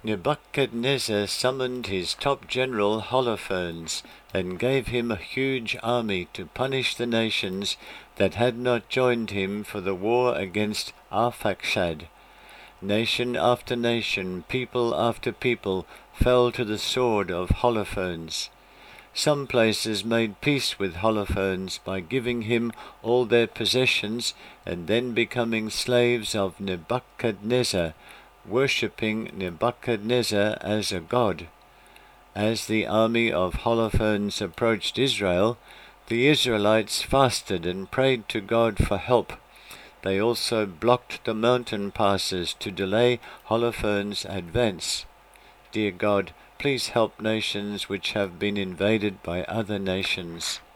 Nebuchadnezzar summoned his top general Holofernes, and gave him a huge army to punish the nations that had not joined him for the war against Arphaxad. Nation after nation, people after people, fell to the sword of Holofernes. Some places made peace with Holofernes by giving him all their possessions, and then becoming slaves of Nebuchadnezzar, worshipping Nebuchadnezzar as a god. As the army of Holofernes approached Israel, the Israelites fasted and prayed to God for help. They also blocked the mountain passes to delay Holofernes' advance. Dear God, please help nations which have been invaded by other nations.